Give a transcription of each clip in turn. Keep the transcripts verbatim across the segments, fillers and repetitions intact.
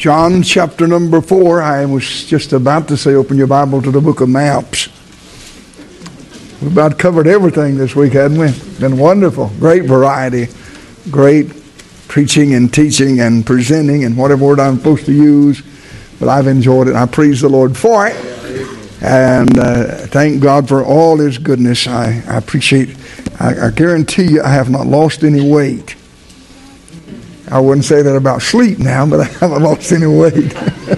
John chapter number four. I was just about to say open your Bible to the book of maps. We've about covered everything this week, hadn't we? Been wonderful. Great variety. Great preaching and teaching and presenting and whatever word I'm supposed to use. But I've enjoyed it. I praise the Lord for it. And uh, thank God for all His goodness. I, I appreciate, I, I guarantee you I have not lost any weight. I wouldn't say that about sleep now, but I haven't lost any weight.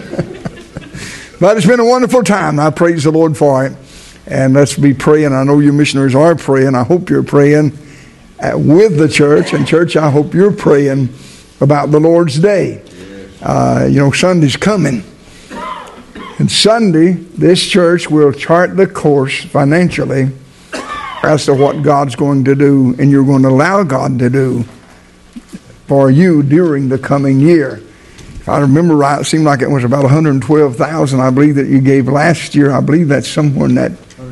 But it's been a wonderful time. I praise the Lord for it. And let's be praying. I know you missionaries are praying. I hope you're praying at, with the church. And church, I hope you're praying about the Lord's Day. Uh, you know, Sunday's coming. And Sunday, this church will chart the course financially as to what God's going to do and you're going to allow God to do for you during the coming year. If I remember right, it seemed like it was about one hundred twelve thousand dollars I believe that you gave last year. I believe that's somewhere in that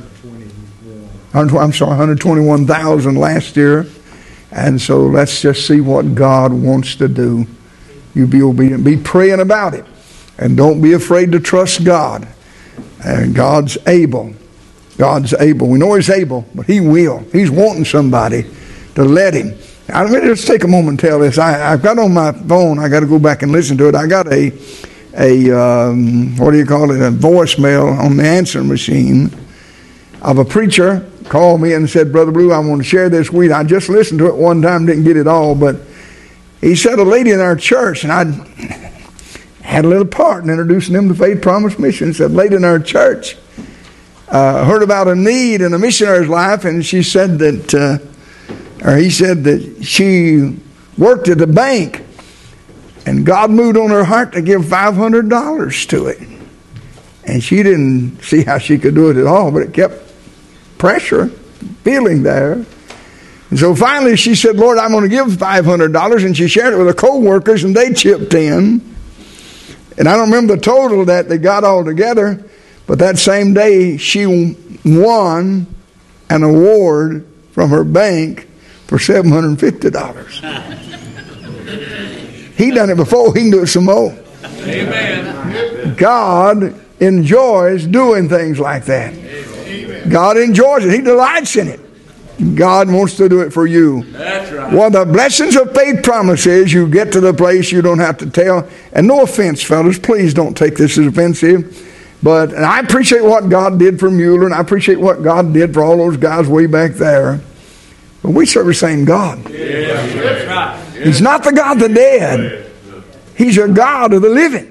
one hundred twenty, I'm sorry, one hundred twenty-one thousand dollars last year. And so let's just see what God wants to do. You be obedient. Be praying about it. And don't be afraid to trust God. And God's able. God's able. We know He's able, but He will. He's wanting somebody to let Him. I'm going to just take a moment and tell this. I, I've got on my phone, I got to go back and listen to it. I got a, a um, what do you call it, a voicemail on the answering machine of a preacher called me and said, Brother Blue, I want to share this with you. I just listened to it one time, didn't get it all, but he said a lady in our church, and I had a little part in introducing them to Faith Promise Mission. He said, a lady in our church uh, heard about a need in a missionary's life, and she said that... Uh, Or he said that she worked at a bank and God moved on her heart to give five hundred dollars to it. And she didn't see how she could do it at all, but it kept pressure, feeling there. And so finally she said, Lord, I'm going to give five hundred dollars. And she shared it with her co-workers and they chipped in. And I don't remember the total that they got all together, but that same day she won an award from her bank for seven hundred fifty dollars. He done it before, he can do it some more. Amen. God enjoys doing things like that. Amen. God enjoys it. He delights in it. God wants to do it for you. That's right. One of the blessings of Faith Promise is you get to the place you don't have to tell. And no offense, fellas, please don't take this as offensive. But and I appreciate what God did for Mueller, and I appreciate what God did for all those guys way back there. But we serve the same God. Yeah, that's right. He's not the God of the dead. He's a God of the living.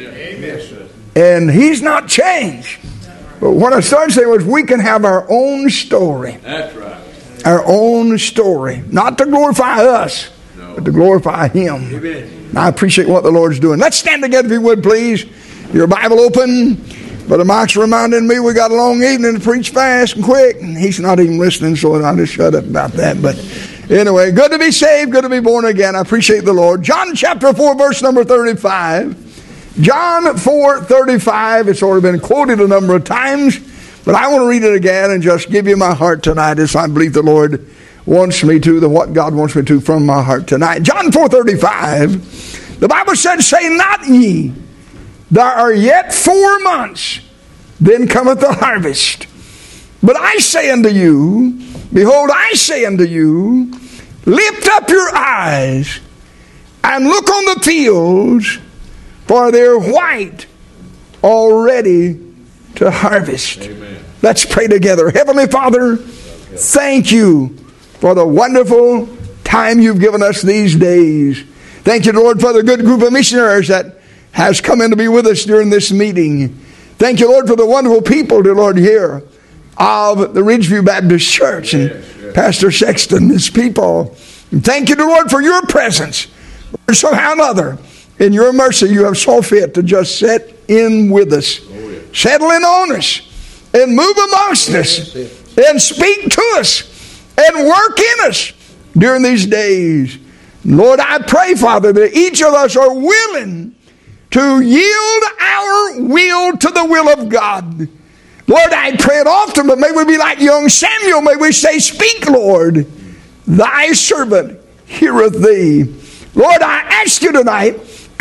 And He's not changed. But what I started saying was we can have our own story. That's right. Our own story. Not to glorify us, no, but to glorify Him. Amen. And I appreciate what the Lord's doing. Let's stand together if you would, please. Your Bible open. Brother Mike's reminding me we got a long evening to preach fast and quick. And he's not even listening, so I'll just shut up about that. But anyway, good to be saved, good to be born again. I appreciate the Lord. John chapter four, verse number thirty-five. John four thirty-five. It's already been quoted a number of times, but I want to read it again and just give you my heart tonight as I believe the Lord wants me to, the what God wants me to from my heart tonight. John four thirty-five. The Bible said, say not ye, there are yet four months, then cometh the harvest. But I say unto you, behold, I say unto you, lift up your eyes and look on the fields, for they're white already to harvest. Amen. Let's pray together. Heavenly Father, thank you for the wonderful time you've given us these days. Thank you, Lord, for the good group of missionaries that has come in to be with us during this meeting. Thank you, Lord, for the wonderful people, dear Lord, here of the Ridgeview Baptist Church and yes, yes. Pastor Sexton and his people. And thank you, dear Lord, for your presence. Lord, somehow or another, in your mercy, you have saw fit to just set in with us, oh, yeah. settle in on us, and move amongst us, yes, and speak to us, and work in us during these days. Lord, I pray, Father, that each of us are willing to yield our will to the will of God. Lord, I pray it often, but may we be like young Samuel. May we say, speak, Lord, thy servant heareth thee. Lord, I ask you tonight,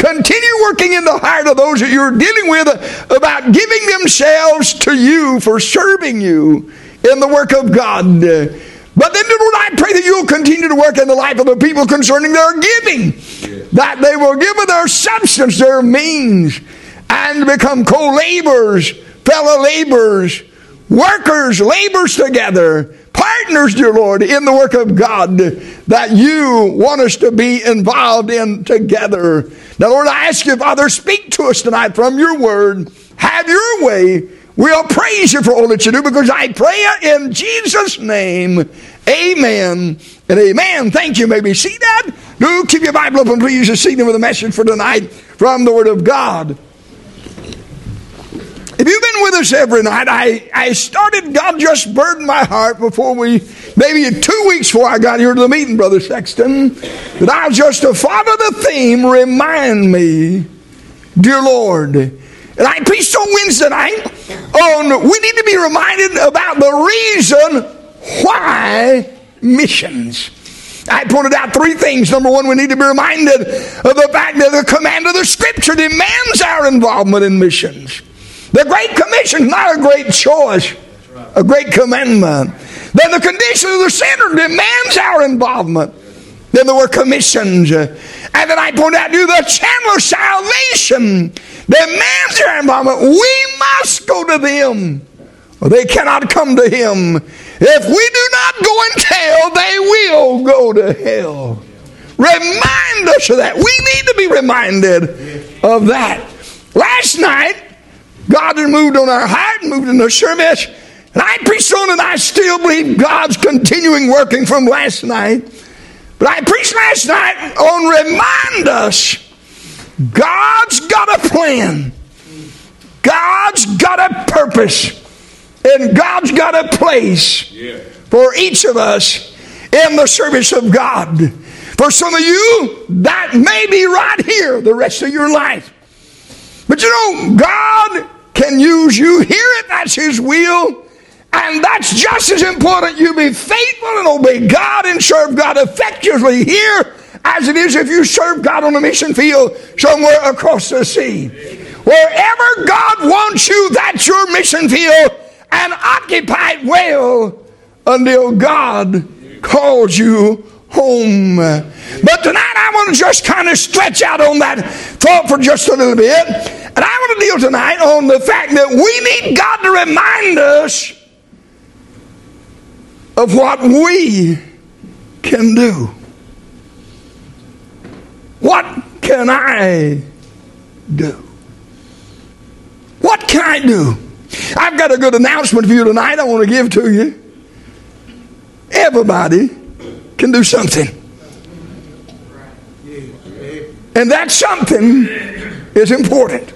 continue working in the heart of those that you're dealing with about giving themselves to you for serving you in the work of God. But then, Lord, I pray that you'll continue to work in the life of the people concerning their giving, yeah. that they will give of their substance, their means, and become co-laborers, fellow laborers, workers, laborers together, partners, dear Lord, in the work of God that you want us to be involved in together. Now, Lord, I ask you, Father, speak to us tonight from your word. Have your way. We'll praise you for all that you do, because I pray in Jesus' name. Amen and amen. Thank you. You may be seated. Do keep your Bible open, please, to see them with a message for tonight from the Word of God. If you've been with us every night, I, I started, God just burdened my heart before we, maybe two weeks before I got here to the meeting, Brother Sexton, that I was just to follow the theme, remind me, dear Lord. And I preached on Wednesday night on we need to be reminded about the reason why missions. I pointed out three things. Number one, we need to be reminded of the fact that the command of the Scripture demands our involvement in missions. The Great Commission is not a great choice, a great commandment. Then the condition of the sinner demands our involvement. Then there were commissions. And then I pointed out to you the channel of salvation demands our involvement. We must go to them, or they cannot come to him. If we do not go and tell, they will go to hell. Remind us of that. We need to be reminded of that. Last night, God had moved on our heart, moved in the service, and I preached on it, and I still believe God's continuing working from last night. But I preached last night on remind us, God's got a plan. God's got a purpose. And God's got a place yeah. for each of us in the service of God. For some of you, that may be right here the rest of your life. But you know, God can use you. Hear it, that's His will. And that's just as important. You be faithful and obey God and serve God effectively here as it is if you serve God on a mission field somewhere across the sea. Wherever God wants you, that's your mission field, and occupy it well until God calls you home. But tonight I want to just kind of stretch out on that thought for just a little bit. And I want to deal tonight on the fact that we need God to remind us of what we can do. What can I do? What can I do? I've got a good announcement for you tonight I want to give to you. Everybody can do something. And that something is important.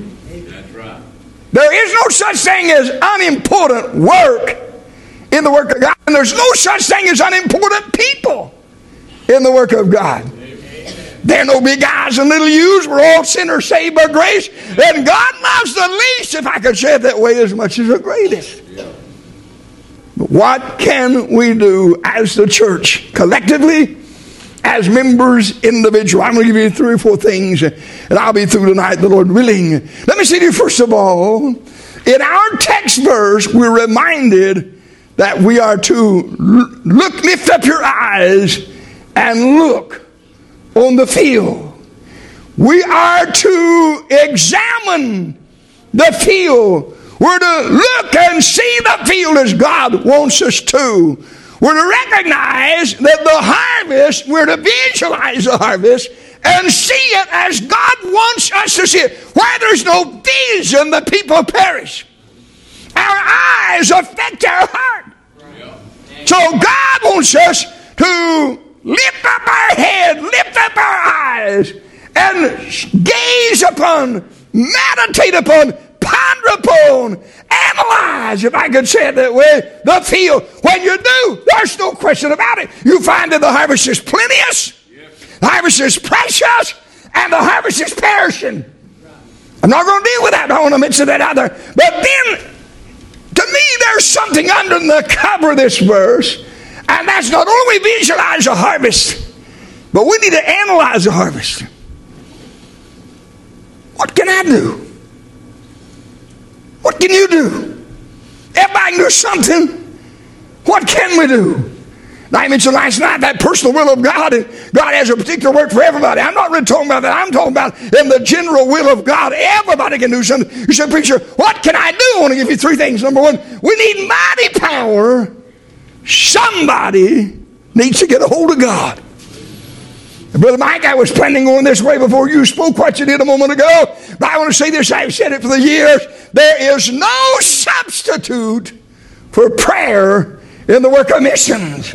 There is no such thing as unimportant work in the work of God. And there's no such thing as unimportant people in the work of God. There are no big eyes and little U's. We're all sinners saved by grace. And God loves the least, if I could say it that way, as much as the greatest. But what can we do as the church, collectively, as members, individually? I'm going to give you three or four things, and I'll be through tonight, the Lord willing. Let me say to you, first of all, in our text verse, we're reminded that we are to look, lift up your eyes and look on the field. We are to examine the field. We're to look and see the field as God wants us to. We're to recognize that the harvest, we're to visualize the harvest and see it as God wants us to see it. Where there's no vision, the people perish. Our eyes affect our heart. So God wants us to lift up our head, lift up our eyes, and gaze upon, meditate upon, ponder upon, analyze, if I could say it that way, the field. When you do, there's no question about it. You find that the harvest is plenteous, the harvest is precious, and the harvest is perishing. I'm not going to deal with that. I don't want to mention that either. But then, to me, there's something under the cover of this verse. And that's not only we visualize the harvest, but we need to analyze the harvest. What can I do? What can you do? Everybody can do something. What can we do? Now, I mentioned last night that personal will of God, and God has a particular work for everybody. I'm not really talking about that. I'm talking about in the general will of God. Everybody can do something. You said, preacher, what can I do? I want to give you three things. Number one, we need mighty power. Somebody needs to get a hold of God. And Brother Mike, I was planning on this way before you spoke what you did a moment ago. But I want to say this. I've said it for the years. There is no substitute for prayer in the work of missions.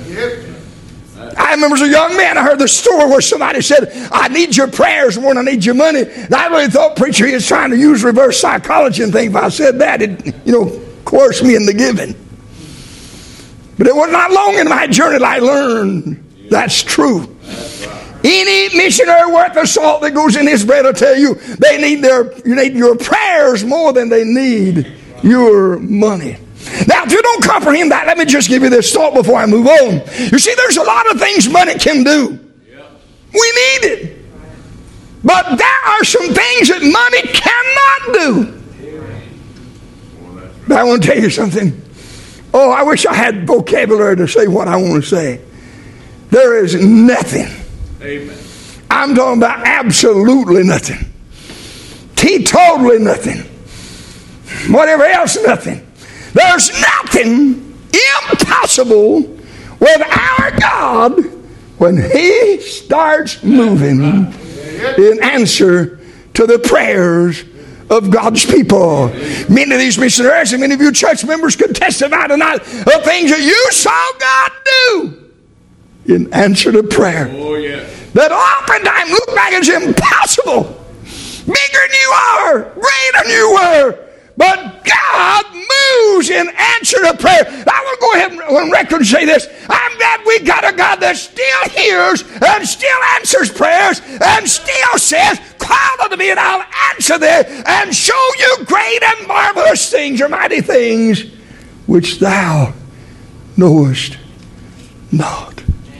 I remember as a young man, I heard the story where somebody said, I need your prayers more than I need your money. And I really thought, preacher, he was trying to use reverse psychology and think if I said that, it, you know, coerce me into giving. But it was not long in my journey that I learned that's true. Any missionary worth the salt that goes in his bread will tell you they need their you need your prayers more than they need your money. Now, if you don't comprehend that, let me just give you this thought before I move on. You see, there's a lot of things money can do. We need it. But there are some things that money cannot do. But I want to tell you something. Oh, I wish I had vocabulary to say what I want to say. There is nothing. Amen. I'm talking about absolutely nothing. Teetotally nothing. Whatever else, nothing. There's nothing impossible with our God when He starts moving in answer to the prayers of God's people. Many of these missionaries and many of you church members could testify tonight of things that you saw God do in answer to prayer. Oh, yeah. That oftentimes look like it's impossible. Bigger than you are, greater than you were. But God moves in answer to prayer. I want to go ahead and record and say this. I'm glad we got a God that still hears and still answers prayers and still says, call unto me and I'll answer thee and show you great and marvelous things or mighty things which thou knowest not.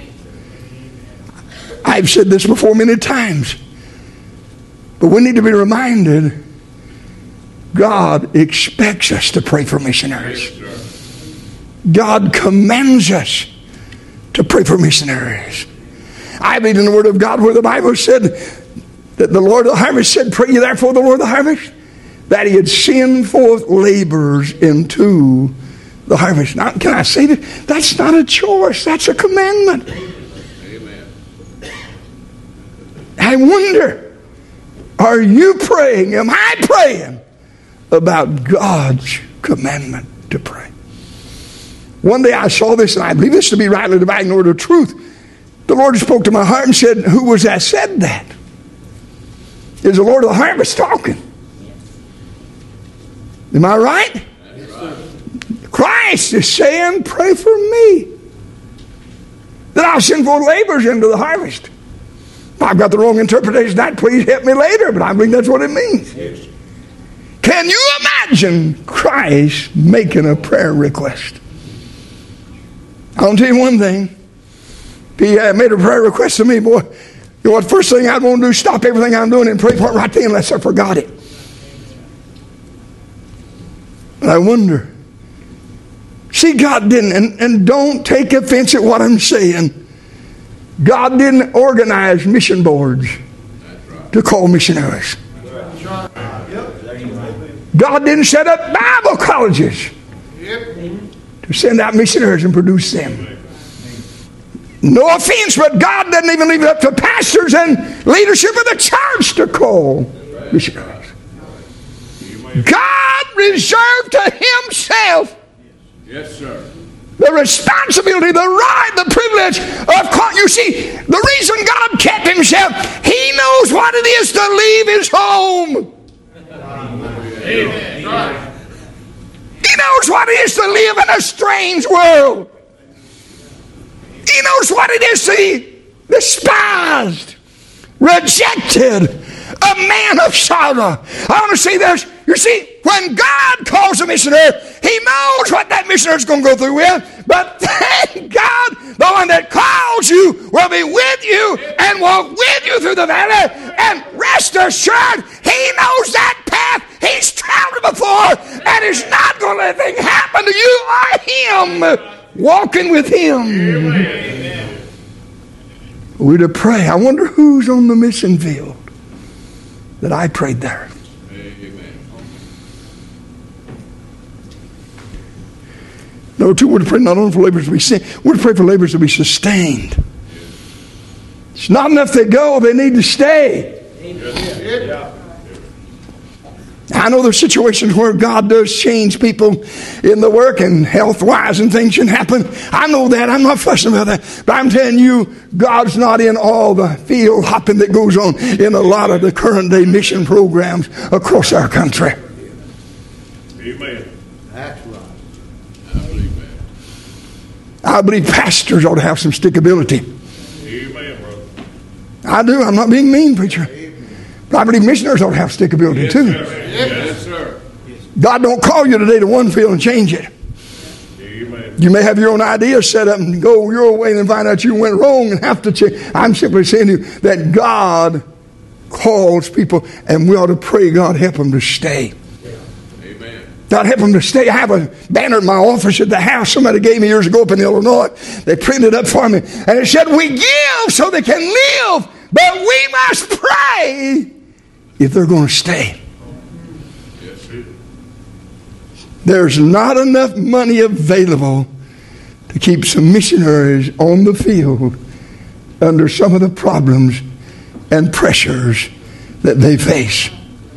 I've said this before many times, but we need to be reminded God expects us to pray for missionaries. God commands us to pray for missionaries. I read in the Word of God where the Bible said that the Lord of the harvest said, pray ye therefore the Lord of the harvest, that He had sent forth laborers into the harvest. Now, can I say that? That's not a choice. That's a commandment. Amen. I wonder, are you praying? Am I praying about God's commandment to pray? One day I saw this, and I believe this to be rightly dividing the word of truth. The Lord spoke to my heart and said, who was that said that? Is the Lord of the harvest talking? Am I right? Christ is saying, pray for me, that I'll send forth laborers into the harvest. If I've got the wrong interpretation of that, please help me later, but I believe that's what it means. Yes. Can you imagine Christ making a prayer request? I'll tell you one thing. If he uh, made a prayer request to me, boy, you know what, first thing I'd want to do is stop everything I'm doing and pray for it right then unless I forgot it. But I wonder. See, God didn't, and, and don't take offense at what I'm saying. God didn't organize mission boards to call missionaries. God didn't set up Bible colleges to send out missionaries and produce them. No offense, but God doesn't even leave it up to pastors and leadership of the church to call missionaries. God reserved to Himself, yes, sir, the responsibility, the right, the privilege of calling. You see, the reason God kept Himself, He knows what it is to leave His home. Amen. He knows what it is to live in a strange world. He knows what it is to be despised, rejected, a man of sorrow. I want to see this. You see, when God calls a missionary, He knows what that missionary is going to go through with. But thank God, the one that calls you will be with you and walk with you through the valley. And rest assured, He knows that path. He's traveled before, and He's not going to let anything happen to you or Him. Walking with Him. Amen. We're to pray. I wonder who's on the mission field that I prayed there. Amen. Number two, we're to pray not only for laborers to be sent, we're to pray for laborers to be sustained. It's not enough they go, they need to stay. Amen. I know there's situations where God does change people in the work and health-wise and things can happen. I know that. I'm not fussing about that. But I'm telling you, God's not in all the field hopping that goes on in a lot of the current day mission programs across our country. Amen. That's right. I believe that. I believe pastors ought to have some stickability. Amen, brother. I do. I'm not being mean, preacher. But I believe missionaries ought to have stickability yes, too. Sir. Yes, sir. God don't call you today to one field and change it. Amen. You may have your own ideas set up and go your way and find out you went wrong and have to change. I'm simply saying to you that God calls people, and we ought to pray God help them to stay. Amen. God help them to stay. I have a banner in my office at the house somebody gave me years ago up in Illinois. They printed it up for me, and it said, "We give so they can live, but we must pray if they're going to stay." Yes, sir. There's not enough money available to keep some missionaries on the field under some of the problems and pressures that they face.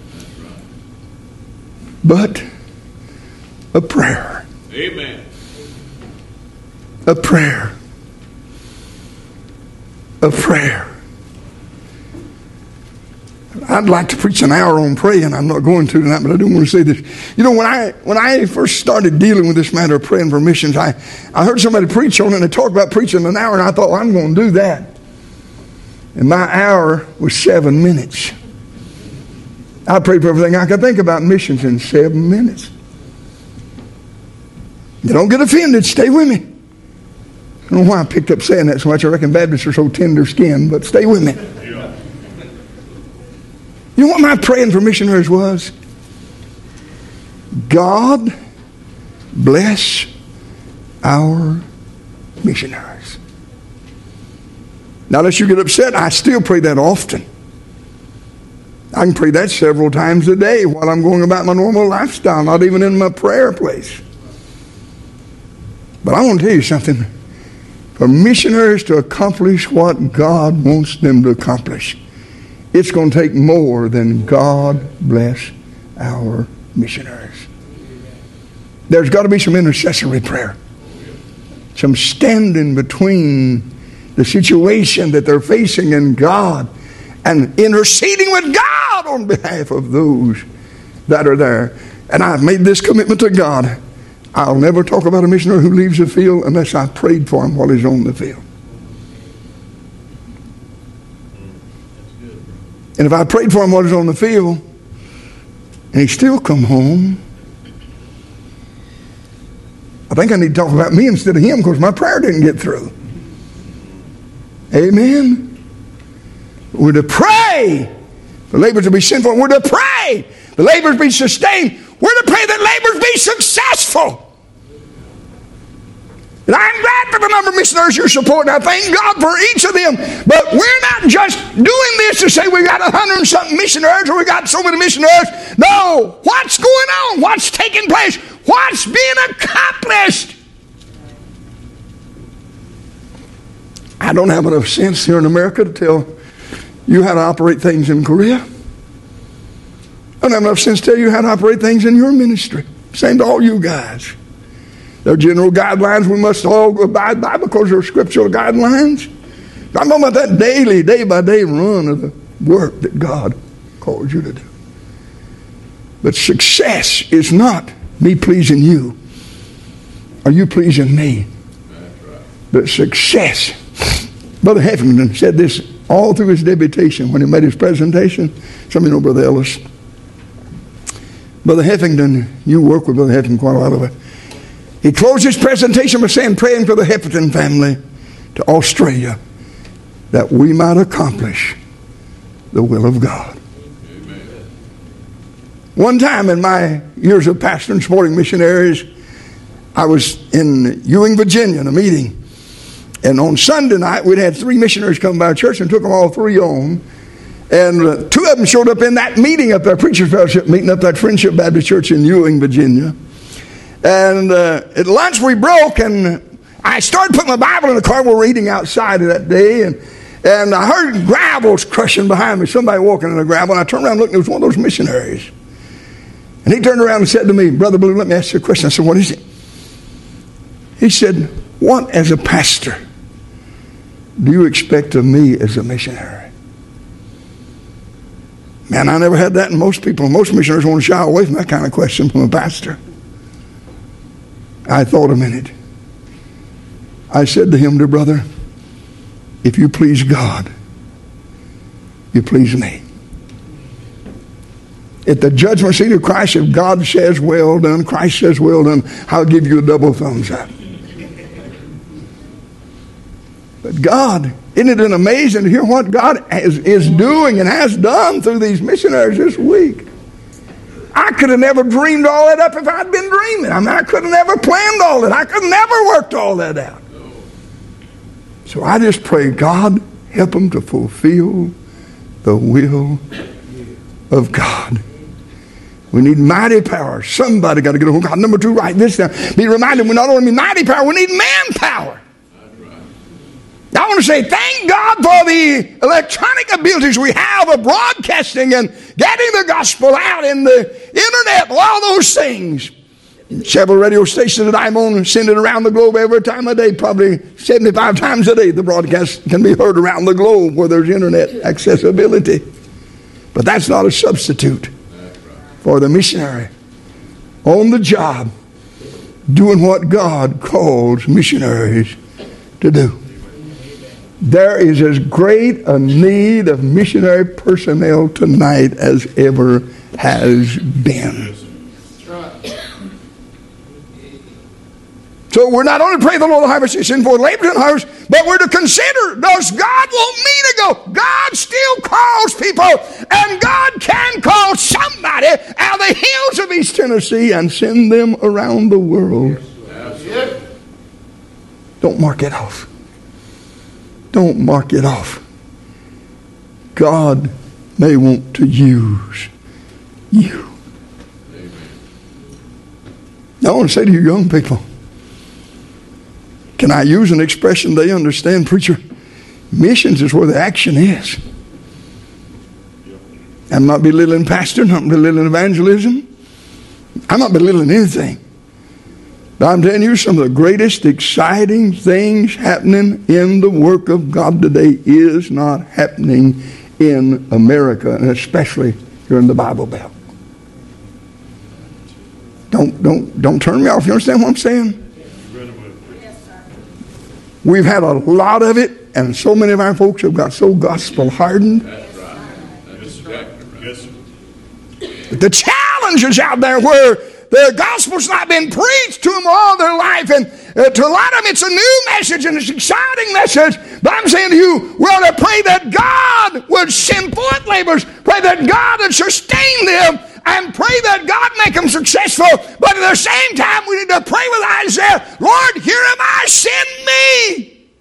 But a prayer. Amen. A prayer. A prayer. I'd like to preach an hour on praying. I'm not going to tonight, but I do want to say this. You know, when I when I first started dealing with this matter of praying for missions, I, I heard somebody preach on it, and they talked about preaching an hour, and I thought, well, I'm going to do that. And my hour was seven minutes. I prayed for everything I could think about missions in seven minutes. You don't get offended. Stay with me. I don't know why I picked up saying that so much. I reckon Baptists are so tender-skinned, but stay with me. Yeah. You know what my praying for missionaries was? God bless our missionaries. Now, unless you get upset, I still pray that often. I can pray that several times a day while I'm going about my normal lifestyle, not even in my prayer place. But I want to tell you something. For missionaries to accomplish what God wants them to accomplish, it's going to take more than God bless our missionaries. There's got to be some intercessory prayer. Some standing between the situation that they're facing and God, and interceding with God on behalf of those that are there. And I've made this commitment to God. I'll never talk about a missionary who leaves the field unless I prayed for him while he's on the field. And if I prayed for him while he's on the field, and he still come home, I think I need to talk about me instead of him, because my prayer didn't get through. Amen. We're to pray the laborers to be sinful. We're to pray the laborers be sustained. We're to pray that laborers be successful. And I'm glad for the number of missionaries you're supporting. I thank God for each of them. But we're not just doing this to say we got a hundred and something missionaries or we got so many missionaries. No. What's going on? What's taking place? What's being accomplished? I don't have enough sense here in America to tell you how to operate things in Korea. I don't have enough sense to tell you how to operate things in your ministry. Same to all you guys. There are general guidelines we must all abide by because they're scriptural guidelines. I'm talking about that daily, day by day run of the work that God calls you to do. But success is not me pleasing you or you pleasing me. But success. Brother Heffington said this all through his deputation, when he made his presentation. Some of you know Brother Ellis. Brother Heffington, you work with Brother Heffington quite a lot of it. He closed his presentation by saying, praying for the Heffington family to Australia, that we might accomplish the will of God. Amen. One time in my years of pastoring supporting missionaries, I was in Ewing, Virginia, in a meeting. And on Sunday night, we'd had three missionaries come by our church and took them all three on. And uh, two of them showed up in that meeting up there, Preacher's Fellowship meeting up there at Friendship Baptist Church in Ewing, Virginia. And uh, at lunch we broke, and I started putting my Bible in the car. We were reading outside of that day, and and I heard gravels crushing behind me, somebody walking in the gravel, and I turned around and looked, and it was one of those missionaries. And he turned around and said to me, Brother Blue, let me ask you a question. I said, what is it? He said, what as a pastor do you expect of me as a missionary? Man, I never had that in most people. Most missionaries want to shy away from that kind of question from a pastor. I thought a minute. I said to him, dear brother, if you please God, you please me. At the judgment seat of Christ, if God says, well done, Christ says, well done, I'll give you a double thumbs up. But God, isn't it amazing to hear what God is, is doing and has done through these missionaries this week? I could have never dreamed all that up if I'd been dreaming. I mean, I could have never planned all that. I could have never worked all that out. So I just pray, God, help them to fulfill the will of God. We need mighty power. Somebody got to get a hold of God. Number two, write this down. Be reminded we not only need mighty power, we need manpower. I want to say thank God for the electronic abilities we have of broadcasting and getting the gospel out in the internet and all those things. Several radio stations that I'm on send it around the globe every time of day, probably seventy-five times a day. The broadcast can be heard around the globe where there's internet accessibility. But that's not a substitute for the missionary on the job doing what God calls missionaries to do. There is as great a need of missionary personnel tonight as ever has been. So we're not only praying the Lord of the harvest is in for labor and harvest, but we're to consider, does God want me to go? God still calls people, and God can call somebody out of the hills of East Tennessee and send them around the world. Don't mark it off. Don't mark it off. God may want to use you. Now I want to say to you young people, can I use an expression they understand, preacher? Missions is where the action is. I'm not belittling pastor, not belittling evangelism. I'm not belittling anything. But I'm telling you, some of the greatest exciting things happening in the work of God today is not happening in America, and especially here in the Bible Belt. Don't, don't, don't turn me off. You understand what I'm saying? We've had a lot of it, and so many of our folks have got so gospel hardened. That's right. That's exactly right. Yes, sir. But the challenge is out there where the gospel's not been preached to them all their life, and uh, to a lot of them it's a new message and it's an exciting message. But I'm saying to you, we ought to pray that God would send forth laborers, pray that God would sustain them, and pray that God make them successful. But at the same time, we need to pray with Isaiah, Lord, here am I, send me.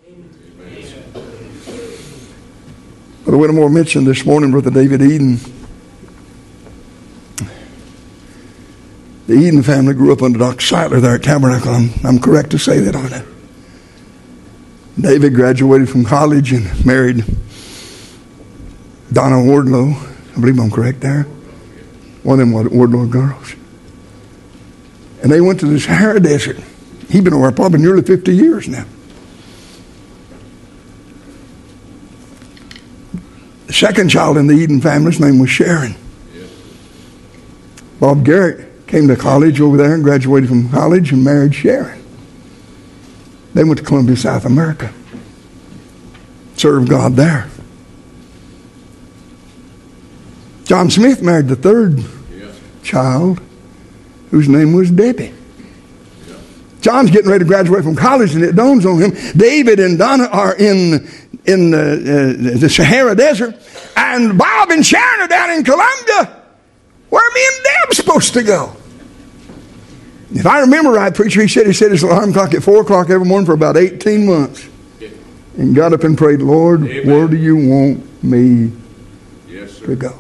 Brother Whittemore mentioned this morning Brother David Eden. The Eden family grew up under Doctor Seitler there at Tabernacle. I'm, I'm correct to say that, aren't I? David graduated from college and married Donna Wardlow. I believe I'm correct there. One of them Wardlow girls. And they went to the Sahara Desert. He'd been over probably nearly fifty years now. The second child in the Eden family's name was Sharon. Bob Garrett came to college over there and graduated from college and married Sharon. They went to Columbia, South America. Served God there. John Smith married the third Yeah. child, whose name was Debbie. Yeah. John's getting ready to graduate from college, and it dawns on him, David and Donna are in, in the, uh, the Sahara Desert, and Bob and Sharon are down in Colombia. Where are me and Deb supposed to go? If I remember right, preacher, he said he set his alarm clock at four o'clock every morning for about eighteen months. And got up and prayed, Lord, Amen. Where do you want me Yes, sir. to go?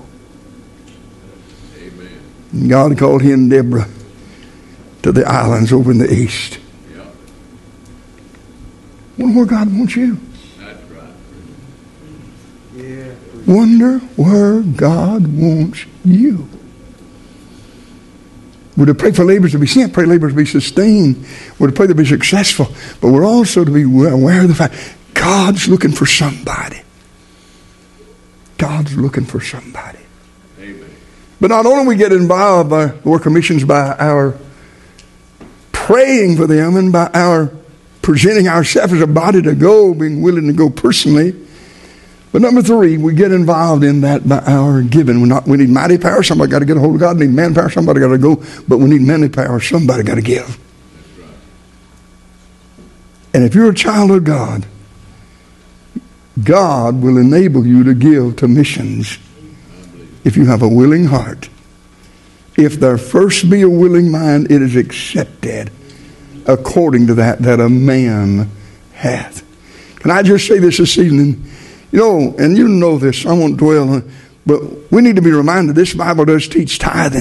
Amen. And God called him and Deborah to the islands over in the east. Yeah. Wonder where God wants you. That's right. Yeah. Wonder where God wants you. We're to pray for laborers to be sent, pray laborers to be sustained. We're to pray to be successful. But we're also to be aware of the fact God's looking for somebody. God's looking for somebody. Amen. But not only we get involved by the work of missions by our praying for them and by our presenting ourselves as a body to go, being willing to go personally. But number three, we get involved in that by our giving. We're not, we need mighty power. Somebody got to get a hold of God. We need manpower. Somebody got to go. But we need mighty power. Somebody got to give. That's right. And if you're a child of God, God will enable you to give to missions if you have a willing heart. If there first be a willing mind, it is accepted according to that that a man hath. Can I just say this this evening? You know, and you know this, I won't dwell on it, but we need to be reminded this Bible does teach tithing.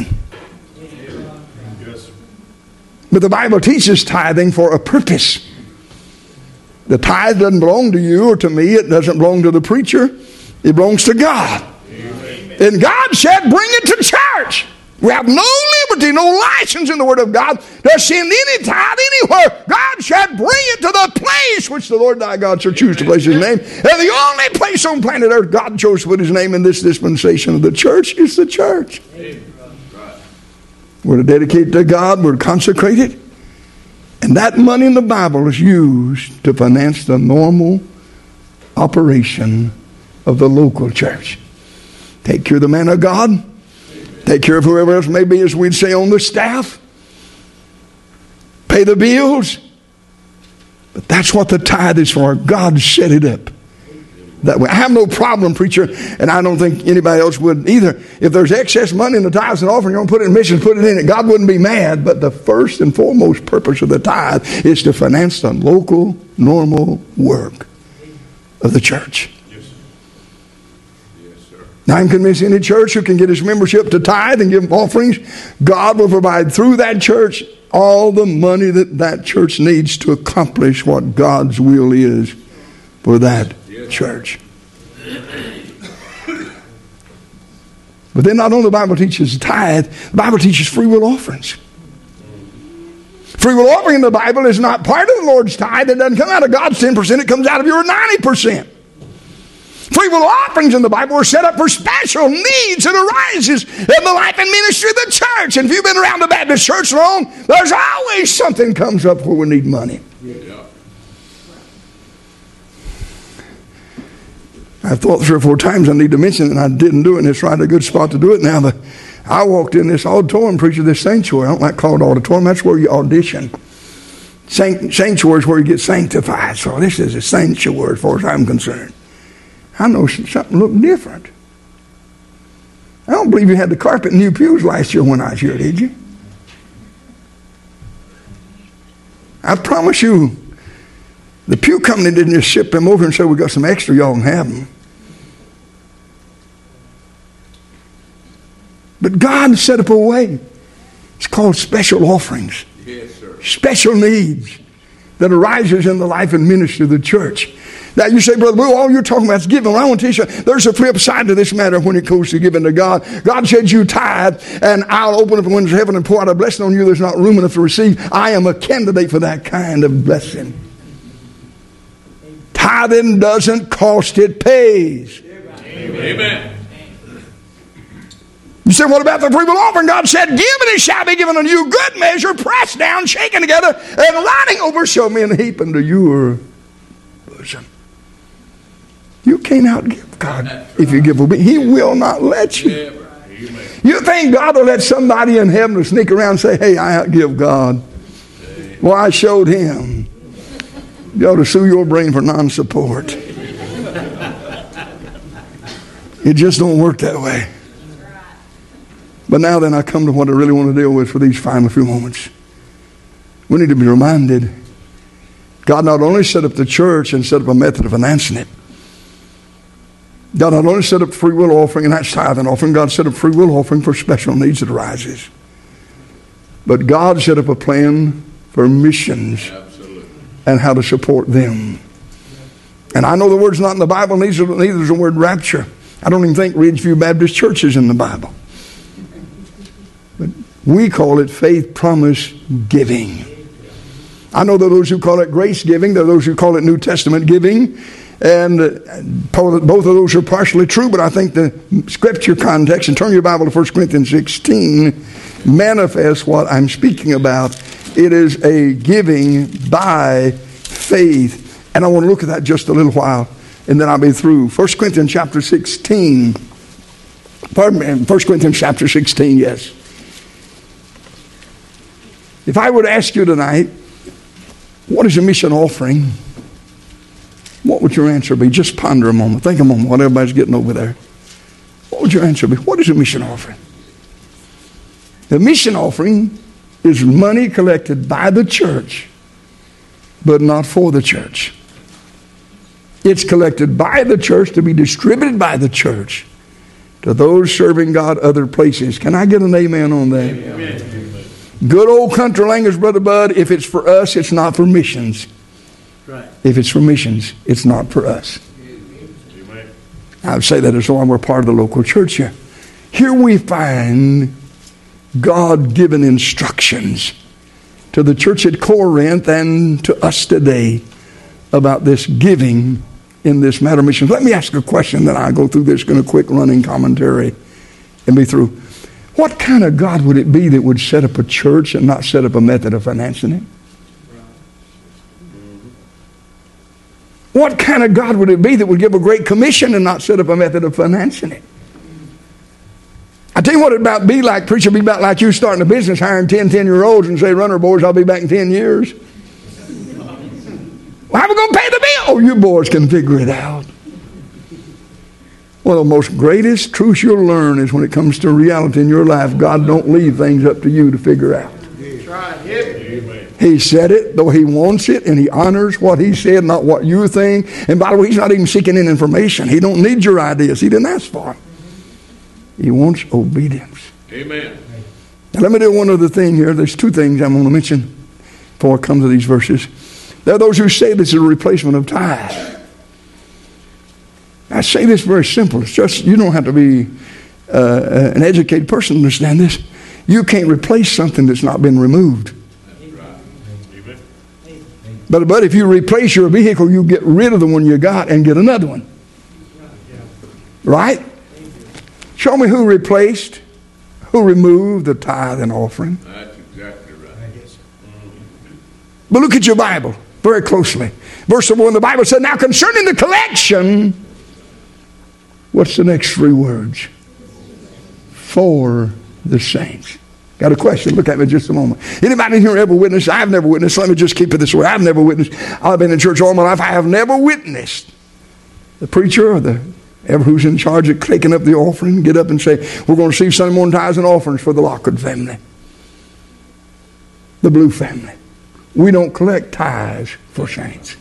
Yes. But the Bible teaches tithing for a purpose. The tithe doesn't belong to you or to me. It doesn't belong to the preacher. It belongs to God. Amen. And God said, bring it to church. We have no liberty, no license in the Word of God to send any tithe anywhere. God said, bring it to the place which the Lord thy God shall choose to place his name. And the only place on planet earth God chose to put his name in this dispensation of the church is the church. Amen. Right. We're to dedicate to God. We're to consecrate it. And that money in the Bible is used to finance the normal operation of the local church. Take care of the man of God. Take care of whoever else may be, as we'd say, on the staff. Pay the bills. But that's what the tithe is for. God set it up that way. I have no problem, preacher, and I don't think anybody else would either. If there's excess money in the tithes and offering, you don't put it in missions, put it in it. God wouldn't be mad. But the first and foremost purpose of the tithe is to finance the local, normal work of the church. Yes. Yes, sir. Now, I can convince any church who can get his membership to tithe and give offerings, God will provide through that church all the money that that church needs to accomplish what God's will is for that Yes. church. But then not only the Bible teaches tithe, the Bible teaches free will offerings. Free will offering in the Bible is not part of the Lord's tithe. It doesn't come out of God's ten percent. It comes out of your ninety percent. Free will offerings in the Bible are set up for special needs that arises in the life and ministry of the church. And if you've been around the Baptist church long, there's always something comes up where we need money. Yeah. I've thought three or four times I need to mention it, and I didn't do it, and it's right a good spot to do it now. But I walked in this auditorium, preacher, this sanctuary. I don't like to call it auditorium. That's where you audition. Sanct- sanctuary is where you get sanctified. So this is a sanctuary as far as I'm concerned. I know something looked different. I don't believe you had the carpet and new pews last year when I was here, did you? I promise you, the pew company didn't just ship them over and say, we got some extra, y'all can have them. But God set up a way. It's called special offerings. Yes, sir. Special needs that arises in the life and ministry of the church. Now you say, Brother Will, all you're talking about is giving. Well, I want to tell you, there's a flip side to this matter when it goes to giving to God. God said you tithe, and I'll open up the windows of heaven and pour out a blessing on you there's not room enough to receive. I am a candidate for that kind of blessing. Tithing doesn't cost, it pays. Amen. You say, what about the free will offering? God said, give and it shall be given unto you, good measure, pressed down, shaken together, and running over shall men heap into your bosom. You can't outgive God if you give obedience. He will not let you. Never. You think God will let somebody in heaven to sneak around and say, hey, I outgive God? Well, I showed him. You ought to sue your brain for non-support. It just don't work that way. But now then I come to what I really want to deal with for these final few moments. We need to be reminded God not only set up the church and set up a method of financing it. God not only set up free will offering, and that's tithe and offering. God set up free will offering for special needs that arises. But God set up a plan for missions. Absolutely. And how to support them. And I know the word's not in the Bible, neither is the word rapture. I don't even think Ridgeview Baptist Church is in the Bible. But we call it faith promise giving. I know there are those who call it grace giving. There are those who call it New Testament giving. And both of those are partially true, but I think the scripture context, and turn your Bible to First Corinthians sixteen, manifests what I'm speaking about. It is a giving by faith. And I want to look at that just a little while, and then I'll be through. First Corinthians chapter sixteen. Pardon me, First Corinthians chapter sixteen, yes. If I were to ask you tonight, what is a mission offering? What would your answer be? Just ponder a moment. Think a moment while everybody's getting over there. What would your answer be? What is a mission offering? The mission offering is money collected by the church, but not for the church. It's collected by the church to be distributed by the church to those serving God other places. Can I get an amen on that? Amen. Good old country language, Brother Bud. If it's for us, it's not for missions. Right. If it's for missions, it's not for us. Amen. I would say that as long as we're part of the local church here. Here we find God-given instructions to the church at Corinth and to us today about this giving in this matter of missions. Let me ask a question, then I'll go through this in a quick running commentary and be through. What kind of God would it be that would set up a church and not set up a method of financing it? What kind of God would it be that would give a great commission and not set up a method of financing it? I tell you what it'd about be like, preacher, it'd be about like you starting a business, hiring ten, ten-year-olds and say, runner boys, I'll be back in ten years. Well, how are we going to pay the bill? Oh, you boys can figure it out. One of the most greatest truths you'll learn is when it comes to reality in your life, God don't leave things up to you to figure out. That's right. Amen. He said it, though he wants it, and he honors what he said, not what you think. And by the way, he's not even seeking in information. He don't need your ideas. He didn't ask for them. He wants obedience. Amen. Now let me do one other thing here. There's two things I'm going to mention before I come to these verses. There are those who say this is a replacement of tithe. I say this very simple. It's just, you don't have to be uh, an educated person to understand this. You can't replace something that's not been removed. But, but if you replace your vehicle, you get rid of the one you got and get another one. Right? Show me who replaced, who removed the tithe and offering. That's exactly right. But look at your Bible very closely. Verse one, the Bible said, now concerning the collection, what's the next three words? For the saints. Got a question? Look at me just a moment. Anybody here ever witnessed? I've never witnessed. Let me just keep it this way. I've never witnessed. I've been in church all my life. I have never witnessed the preacher or the ever who's in charge of taking up the offering get up and say, we're going to receive Sunday morning tithes and offerings for the Lockwood family, the Blue family. We don't collect tithes for saints.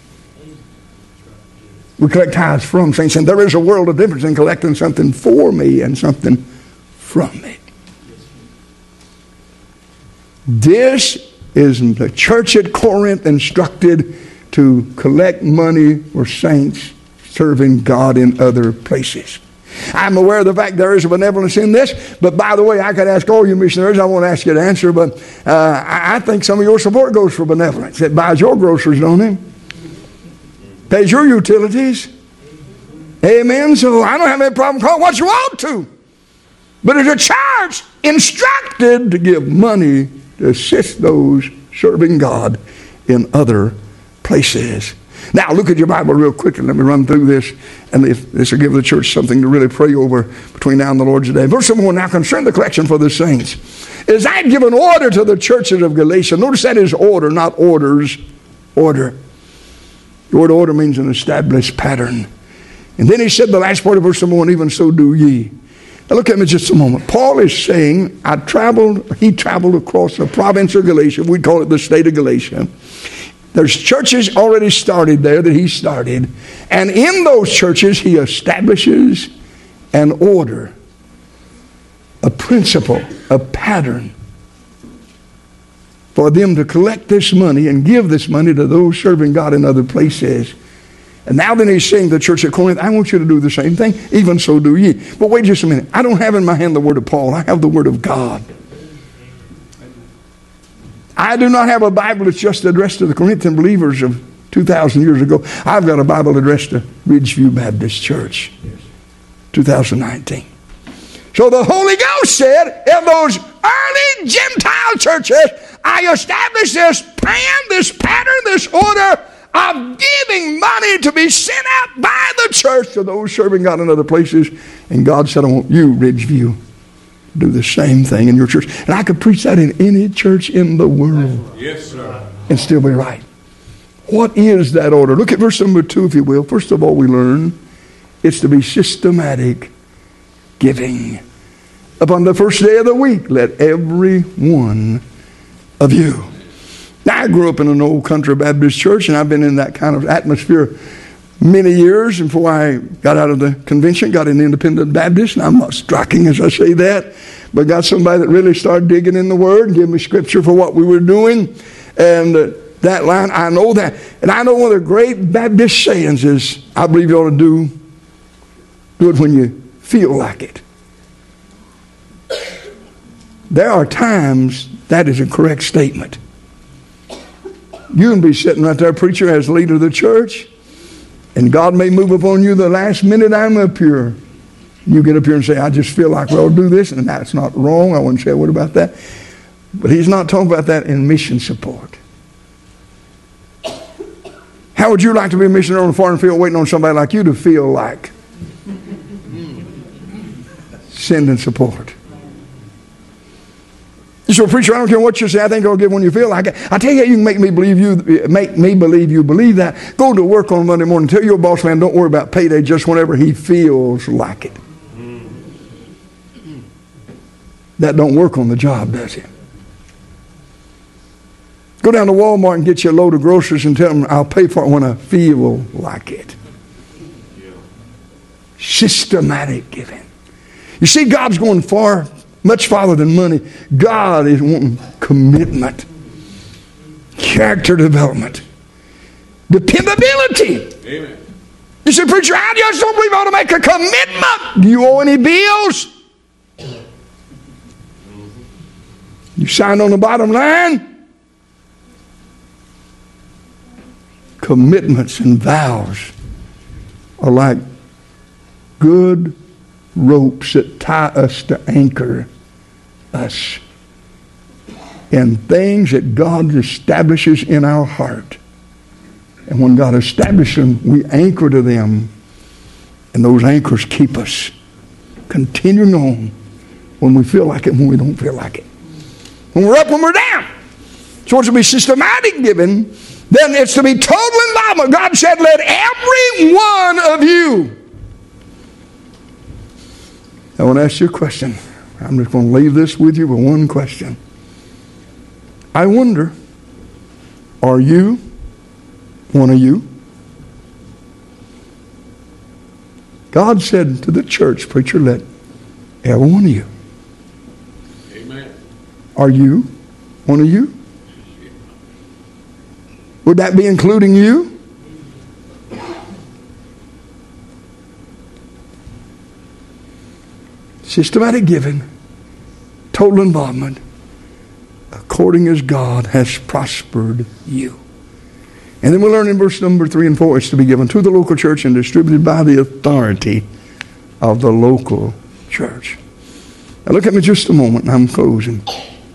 We collect tithes from saints. And there is a world of difference in collecting something for me and something from me. This is the church at Corinth instructed to collect money for saints serving God in other places. I'm aware of the fact there is a benevolence in this, but by the way, I could ask all you missionaries, I won't ask you to answer, but uh, I think some of your support goes for benevolence. It buys your groceries, don't it? Pays your utilities. Amen. So I don't have any problem calling what you want to. But it's a church instructed to give money to assist those serving God in other places. Now, look at your Bible real quick and let me run through this. And this will give the church something to really pray over between now and the Lord's Day. Verse number one, now concern the collection for the saints. As I give an order to the churches of Galatia. Notice that is order, not orders. Order. The word order means an established pattern. And then he said the last part of verse number one, even so do ye. Now look at me just a moment. Paul is saying, I traveled, he traveled across the province of Galatia. We call it the state of Galatia. There's churches already started there that he started. And in those churches, he establishes an order, a principle, a pattern for them to collect this money and give this money to those serving God in other places. And now then he's saying to the church at Corinth, I want you to do the same thing. Even so do ye. But wait just a minute. I don't have in my hand the word of Paul. I have the word of God. I do not have a Bible that's just addressed to the Corinthian believers of two thousand years ago. I've got a Bible addressed to Ridgeview Baptist Church, two thousand nineteen. So the Holy Ghost said, in those early Gentile churches, I established this plan, this pattern, this order of giving money to be sent out by the church to those serving God in other places. And God said, I want you, Ridgeview, do the same thing in your church. And I could preach that in any church in the world. Yes, sir. And still be right. What is that order? Look at verse number two, if you will. First of all, we learn it's to be systematic giving. Upon the first day of the week, let every one of you. Now, I grew up in an old country Baptist church, and I've been in that kind of atmosphere many years. And before I got out of the convention, got in Independent Baptist, and I'm not striking as I say that, but got somebody that really started digging in the Word and gave me scripture for what we were doing. And uh, that line, I know that. And I know one of the great Baptist sayings is, I believe you ought to do, do it when you feel like it. There are times that is a correct statement. You can be sitting right there, preacher, as leader of the church, and God may move upon you the last minute I'm up here. You get up here and say, I just feel like we ought to do this, and that's not wrong. I wouldn't say a word about that. But he's not talking about that in mission support. How would you like to be a missionary on a foreign field waiting on somebody like you to feel like sending support? You say, preacher, I don't care what you say. I think I'll give when you feel like it. I tell you, you can make me believe you make me believe you believe that. Go to work on Monday morning. Tell your boss man, don't worry about payday just whenever he feels like it. That don't work on the job, does it? Go down to Walmart and get you a load of groceries and tell them I'll pay for it when I feel like it. Systematic giving. You see, God's going far. Much farther than money. God is wanting commitment, character development, dependability. Amen. You say, preacher, I just don't believe I ought to make a commitment. Do you owe any bills? You signed on the bottom line? Commitments and vows are like good ropes that tie us to anchor us in things that God establishes in our heart. And when God establishes them, we anchor to them, and those anchors keep us continuing on when we feel like it and when we don't feel like it. When we're up, when we're down. So it's to be systematic giving, then it's to be total involvement. God said, let every one of you. I want to ask you a question. I'm just going to leave this with you with one question. I wonder, are you one of you? God said to the church, preacher, let every one of you. Amen. Are you one of you? Would that be including you? Systematic giving, total involvement, according as God has prospered you. And then we learn in verse number three and four, it's to be given to the local church and distributed by the authority of the local church. Now look at me just a moment, and I'm closing.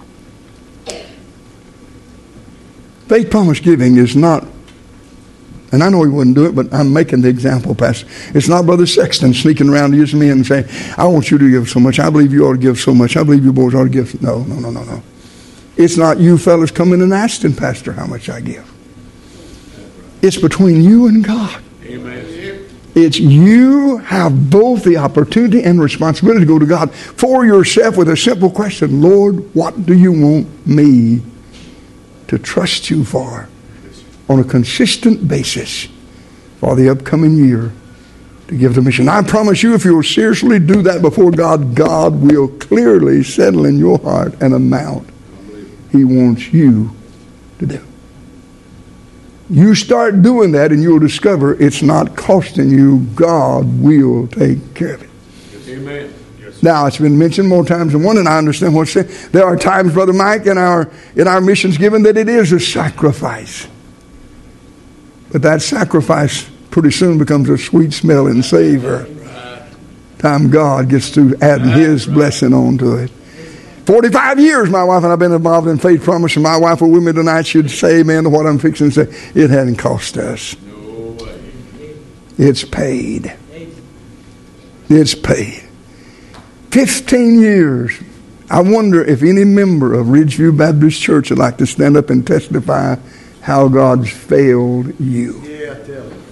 Faith promise giving is not And I know he wouldn't do it, but I'm making the example, Pastor. It's not Brother Sexton sneaking around using me and saying, I want you to give so much. I believe you ought to give so much. I believe you boys ought to give. No, no, no, no, no. It's not you fellas coming and asking, Pastor, how much I give. It's between you and God. Amen. It's you have both the opportunity and responsibility to go to God for yourself with a simple question. Lord, what do you want me to trust you for on a consistent basis for the upcoming year to give the mission? I promise you, if you'll seriously do that before God, God will clearly settle in your heart an amount he wants you to do. You start doing that and you'll discover it's not costing you. God will take care of it. Amen. Yes. Now, it's been mentioned more times than one, and I understand what you're saying. There are times, Brother Mike, in our, in our missions given that it is a sacrifice. But that sacrifice pretty soon becomes a sweet smelling savor. Time God gets through adding his blessing onto it. forty-five years my wife and I have been involved in Faith Promise, and my wife were with me tonight. She'd say amen to what I'm fixing to say. It hadn't cost us. No way. It's paid. It's paid. Fifteen years. I wonder if any member of Ridgeview Baptist Church would like to stand up and testify how God's failed you. Yeah, tell me.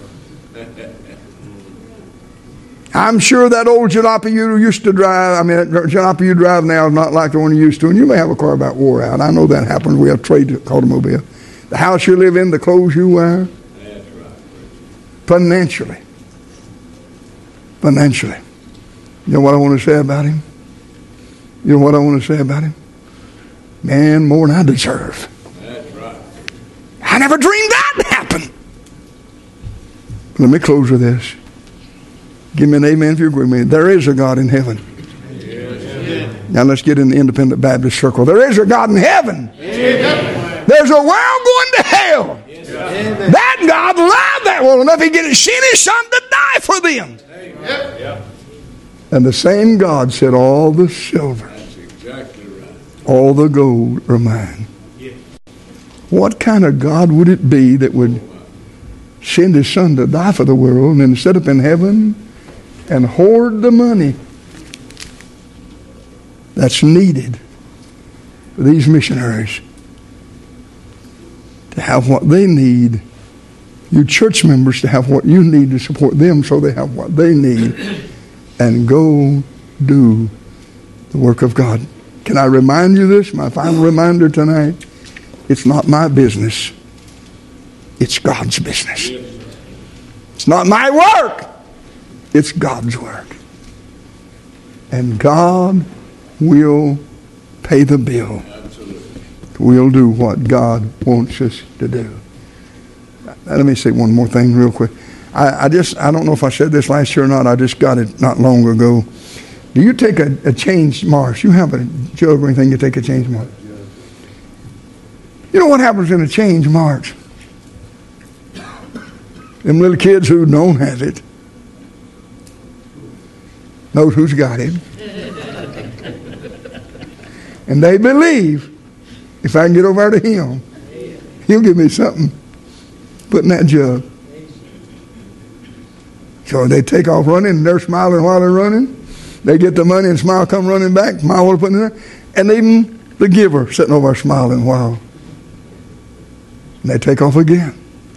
I'm sure that old jalopy you used to drive, I mean, that jalopy you drive now is not like the one you used to. And you may have a car about wore out. I know that happens. We have trade automobile. The house you live in, the clothes you wear. That's right. Financially. Financially. You know what I want to say about him? You know what I want to say about him? Man, more than I deserve. That's right. I never dreamed that would happen. Let me close with this. Give me an amen if you agree with me. There is a God in heaven. Yes. Now let's get in the independent Baptist circle. There is a God in heaven. Yes. There's a world going to hell. Yes. That God loved that world enough he get sent his son to die for them. Yep. And the same God said, all the silver, That's exactly right. all the gold are mine. Yes. What kind of God would it be that would send his son to die for the world and then sit up in heaven and hoard the money that's needed for these missionaries to have what they need, you church members to have what you need to support them so they have what they need, and go do the work of God. Can I remind you this? My final reminder tonight, it's not my business. It's God's business. It's not my work. It's God's work. And God will pay the bill. Absolutely. We'll do what God wants us to do. Let me say one more thing real quick. I, I just, I don't know if I said this last year or not. I just got it not long ago. Do you take a, a change march? You have a jug or anything, you take a change march. You know what happens in a change march? Them little kids who don't have it knows who's got it. And they believe if I can get over to him, he'll give me something. Put in that jug. So they take off running and they're smiling while they're running. They get the money and smile come running back. Smile what they're putting in there. And even the giver sitting over smiling while. And they take off again.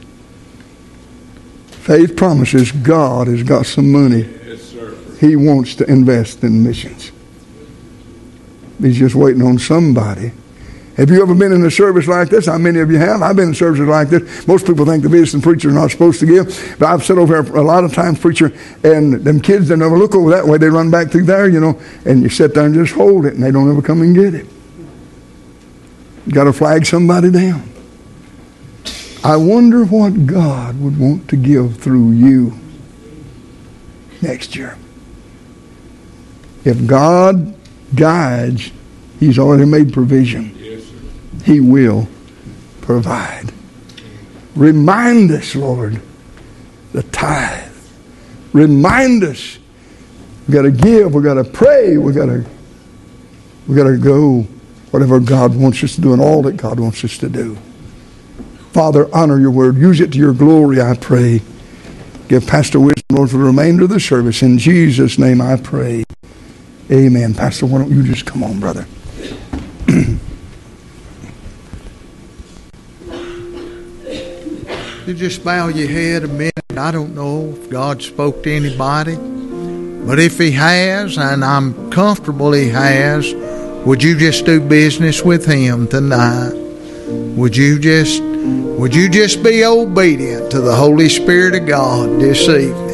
Faith promises God has got some money Yes, sir. he wants to invest in missions. He's just waiting on somebody. Have you ever been in a service like this? How many of you have? I've been in services like this. Most people think the visiting preacher is not supposed to give. But I've sat over here a lot of times, preacher, and them kids, they never look over that way. They run back through there, you know, and you sit there and just hold it, and they don't ever come and get it. You got to flag somebody down. I wonder what God would want to give through you next year. If God guides, he's already made provision. Yes, sir. He will provide. Remind us, Lord, the tithe. Remind us. We've got to give. We've got to pray. We've got to, we've got to go whatever God wants us to do and all that God wants us to do. Father, honor your word. Use it to your glory, I pray. Give Pastor wisdom, Lord, for the remainder of the service. In Jesus' name I pray. Amen. Pastor, why don't you just come on, brother? You just bow your head a minute. I don't know if God spoke to anybody, but if He has, and I'm comfortable He has, would you just do business with Him tonight? Would you just, would you just be obedient to the Holy Spirit of God this evening?